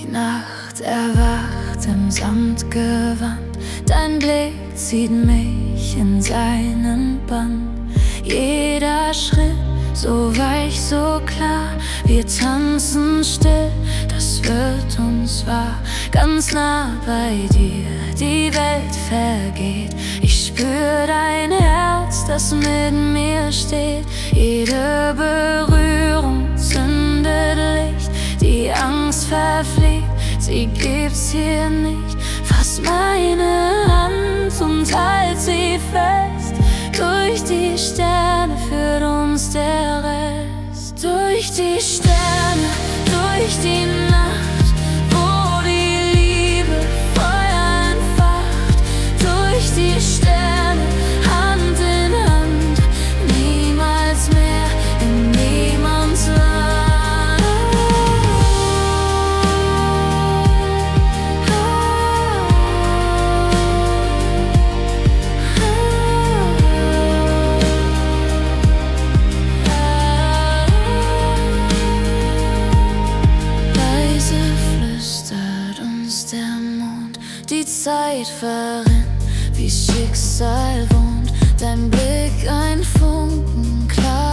Nacht erwacht im Samtgewand, dein Blick zieht mich in seinen Bann. Jeder Schritt so weich, so klar, wir tanzen still, das wird uns wahr. Ganz nah bei dir, die Welt vergeht. Ich spür dein Herz, das mit mir steht. Jede Berührung zündet Licht, die Angst verfliegt, sie gibt's hier nicht. Fass meine Hand und halt sie fest. Durch die Sterne führt uns der Rest. Durch die Sterne, durch die Nacht, wo die Liebe Feuer entfacht. Durch die Sterne, Hand in Hand, niemals mehr in niemands Land. Die Zeit verrinnt, wie Schicksal wohnt, dein Blick ein Funken klar.